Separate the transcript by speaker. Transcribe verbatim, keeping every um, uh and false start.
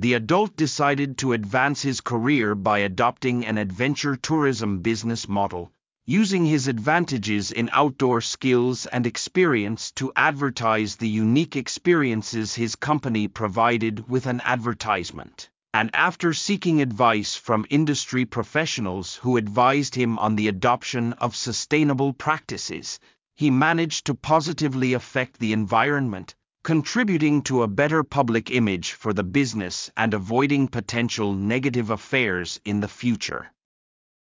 Speaker 1: The adult decided to advance his career by adopting an adventure tourism business model, using his advantages in outdoor skills and experience to advertise the unique experiences his company provided with an advertisement. And after seeking advice from industry professionals who advised him on the adoption of sustainable practices, he managed to positively affect the environment, contributing to a better public image for the business and avoiding potential negative affairs in the future.